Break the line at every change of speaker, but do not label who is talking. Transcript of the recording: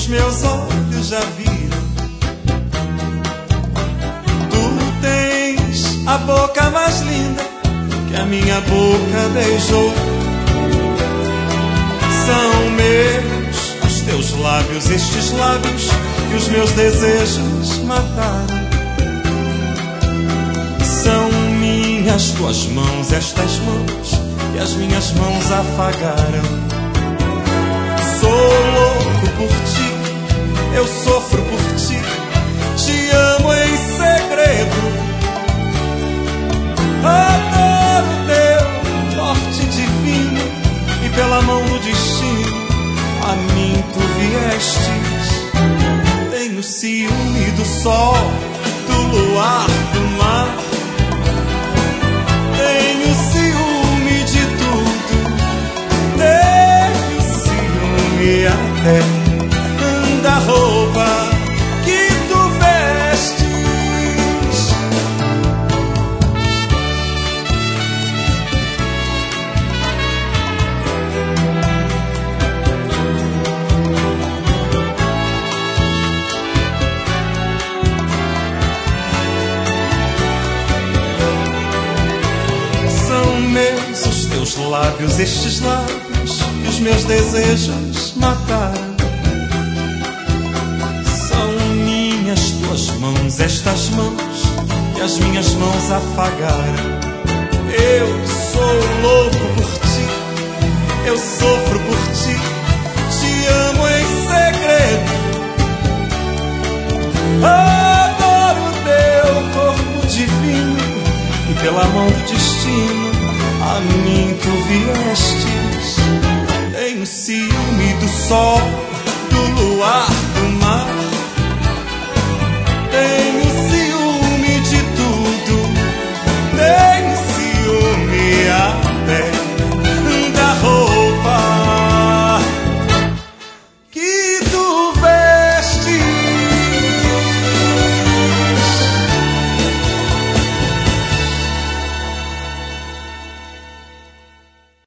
os meus olhos já viram. Tu tens a boca mais linda que a minha boca beijou. São meus os teus lábios, estes lábios que os meus desejos mataram. São minhas tuas mãos, estas mãos que as minhas mãos afagaram. Sou louco por ti, eu sofro por ti, te amo em segredo. Adoro teu porte divino e pela mão do destino a mim tu viestes. Tenho ciúme do sol, do luar, do mar. Tenho ciúme de tudo. Tenho ciúme até da roupa que tu vestes. Os lábios, estes lábios que os meus desejos mataram. São minhas tuas mãos, estas mãos que as minhas mãos afagaram. Eu sou louco por ti, eu sofro por ti, te amo em segredo. Adoro teu corpo divino e pela mão do destino a mim tu viestes. Tenho ciúme do sol, do luar,